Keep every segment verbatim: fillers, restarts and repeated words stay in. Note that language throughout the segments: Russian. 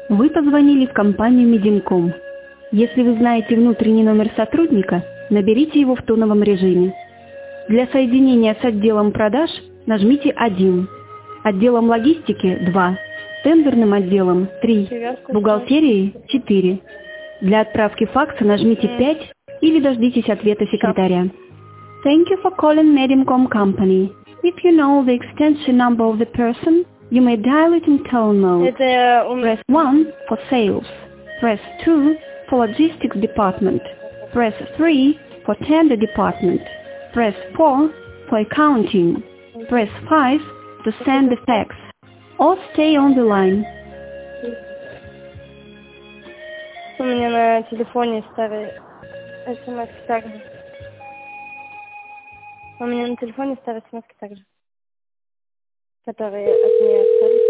Вы позвонили в компанию Мединком. Если вы знаете внутренний номер сотрудника, наберите его в тоновом режиме. Для соединения с отделом продаж нажмите один, отделом логистики два, тендерным отделом три, бухгалтерией четыре. Для отправки факса нажмите пять или дождитесь ответа секретаря. Thank you for calling Medimcom Company. If you know the extension number of the person, you may dial it in tone mode. Press one for sales. Press two for logistics department. Press three for tender department. Press four for accounting. Press five to send the fax. Or stay on the line. У меня на телефоне старый смс также. У меня на телефоне старый смс также, которые от меня остались.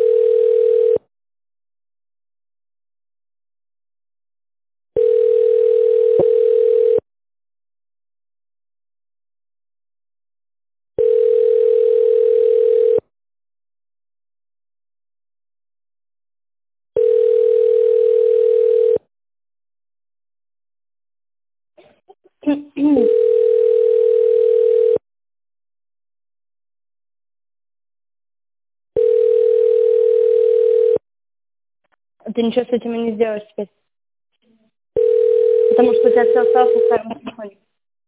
Ты ничего с этим и не сделаешь теперь. Потому что у тебя все осталось на старом телефоне.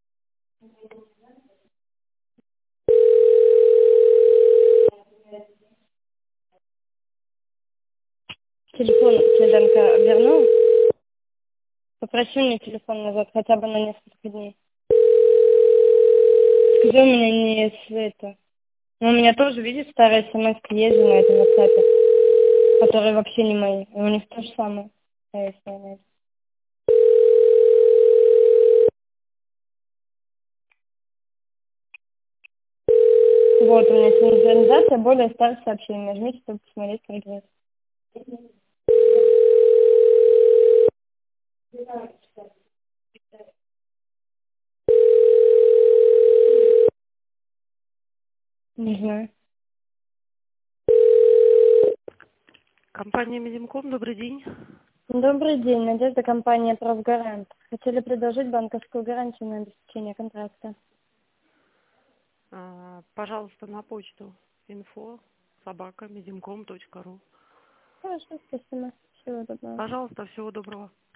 Телефон Следенко вернул. Попроси мне телефон назад хотя бы на несколько дней. Скажи, у меня не с это. Но у меня тоже, видишь, старые смс есть же на этом WhatsApp, которые вообще не мои. И у них то же самое. А я исполняю. Вот, у меня синхронизация более старых сообщений. Нажмите, чтобы посмотреть прогресс. Не знаю. Компания Медимком, добрый день. Добрый день, Надежда, компания «Профгарант». Хотели предложить банковскую гарантию на обеспечение контракта. А, пожалуйста, на почту инфо собака медимком точка ру. Хорошо, спасибо. Всего доброго. Пожалуйста, всего доброго.